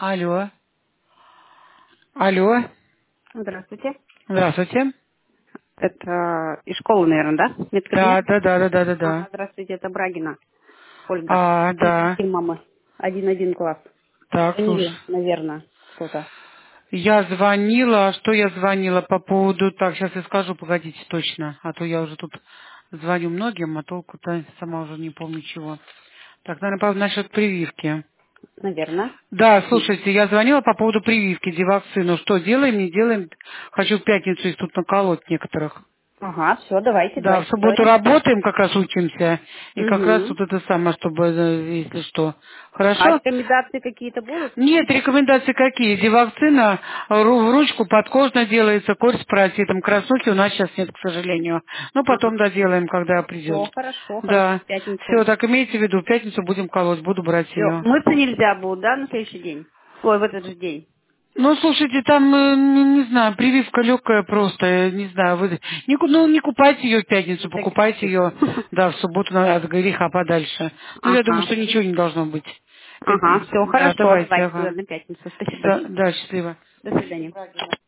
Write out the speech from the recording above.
Алло. Алло. Здравствуйте. Здравствуйте. Это из школы, наверное, да? Да, Медкабинет? да, да, да, да, да, Ага, да. здравствуйте, это Брагина Ольга. Да. Учитель мамы. 1-1 класс. Так, слушай. Звонили, наверное, кто-то. Я звонила, что я звонила по поводу... Так, сейчас я скажу, погодите, точно. А то я уже тут звоню многим, а толку-то сама уже не помню чего. Так, наверное, насчет прививки. Наверное. Да, слушайте, я звонила по поводу прививки дивакцину. Что, делаем, не делаем? Хочу в пятницу их тут наколоть некоторых. Ага, все, давайте, Да, в давайте субботу сделаем. работаем, как раз учимся. И как раз Угу. вот это самое, чтобы, если что. А Хорошо? рекомендации какие-то будут? Нет, рекомендации какие? Дивакцина в ручку подкожно делается, корь с паразитом. Краснухи у нас сейчас нет, к сожалению. Но потом Ага. доделаем, когда придет. Все, хорошо, хорошо, Да. в пятницу. Все, так имейте в виду, в пятницу будем колоть, буду брать Все, ее. мыться нельзя будет, да, на следующий день? Ой, в этот же день. Ну, слушайте, там, не знаю, прививка легкая просто, не знаю, вы не купайте ее в пятницу, На всякий покупайте случай. ее, да, в субботу от греха подальше. Ну, я думаю, Ага. что ничего не должно быть. Ага, все, Да, хорошо, давайте, давайте тогда ага. на пятницу. Спасибо Да, большое. да, счастливо. До свидания.